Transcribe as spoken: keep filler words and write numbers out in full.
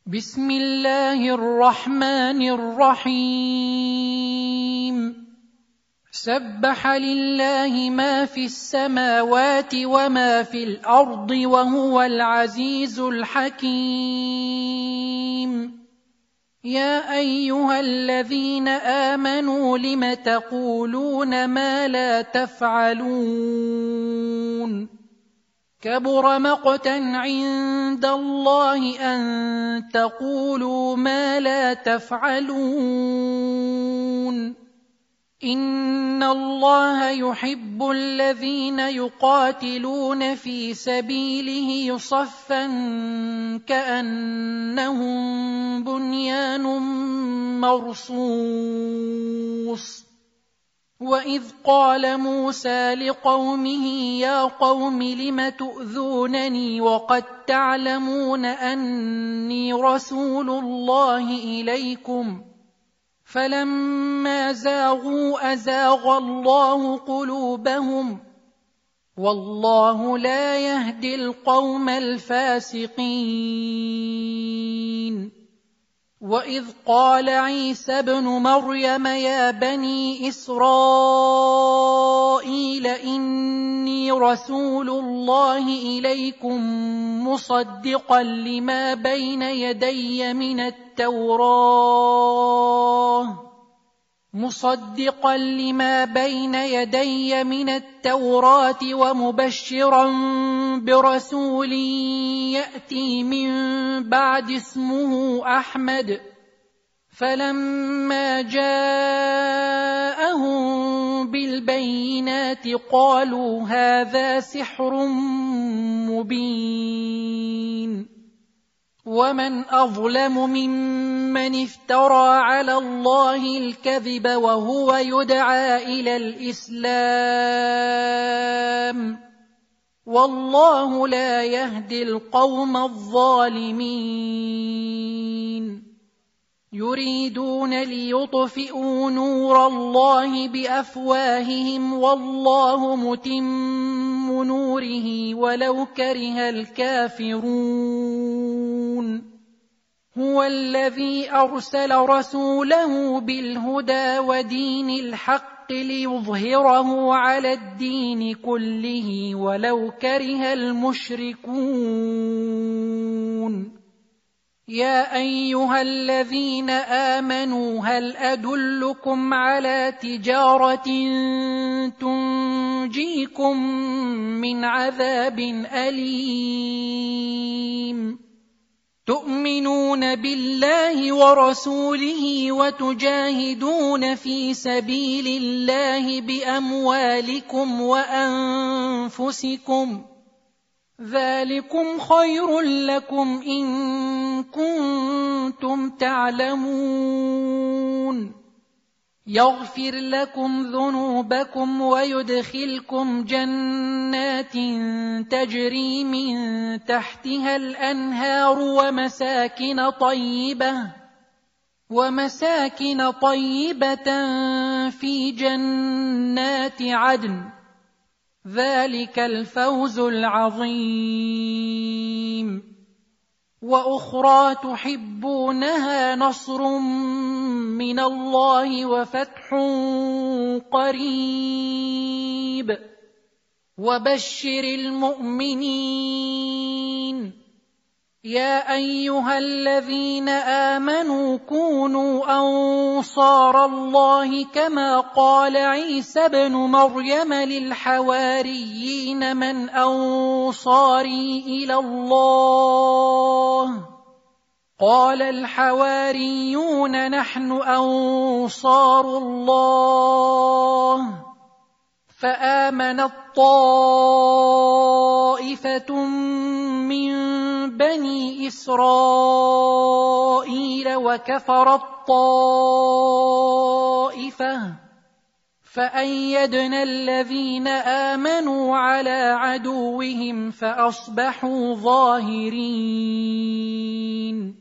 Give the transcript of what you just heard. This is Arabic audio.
بسم الله الرحمن الرحيم سبح لله ما في السماوات وما في الأرض وهو العزيز الحكيم يا أيها الذين آمنوا لم تقولون ما لا تفعلون كبر مقتا عند الله أن تقولوا ما لا تفعلون إن الله يحب الذين يقاتلون في سبيله صفا كأنهم بنيان مرصوص وإذ قال موسى لقومه يا قوم لم تؤذونني وقد تعلمون أني رسول الله إليكم فلما زاغوا أزاغ الله قلوبهم والله لا يهدي القوم الفاسقين وإذ قال عيسى ابن مريم يا بني إسرائيل إني رسول الله إليكم مصدقا لما بين يدي من التوراة مصدقا لما بين يدي من التوراة ومبشرا برسول يأتي من بعد اسمه أحمد فلما جاءهم بالبينات قالوا هذا سحر مبين ومن أظلم ممن افترى على الله الكذب وهو يدعى إلى الإسلام والله لا يهدي القوم الظالمين يريدون ليطفئوا نور الله بأفواههم والله متم نوره ولو كره الكافرون هو الذي أرسل رسوله بالهدى ودين الحق ليظهره على الدين كله ولو كره المشركون يا أيها الذين آمنوا هل أدلكم على تجارة تنجيكم من عذاب أليم تؤمنون بالله ورسوله وتجاهدون في سبيل الله بأموالكم وأنفسكم ذلكم خير لكم إن كنتم تعلمون يغفر لكم ذنوبكم ويدخلكم جنات تجري من تحتها الأنهار ومساكن طيبة ومساكن طيبة في جنات عدن ذلك الفوز العظيم وأخرى تحبونها نصر من الله وفتح قريب وبشر المؤمنين يا أيها الذين آمنوا كونوا أنصار الله كما قال عيسى ابن مريم للحواريين من أنصاري إلى الله قال الحواريون نحن أنصار الله فآمنت طائفة من بني إسرائيل وكفرت طائفة فأيدنا الذين آمنوا على عدوهم فأصبحوا ظاهرين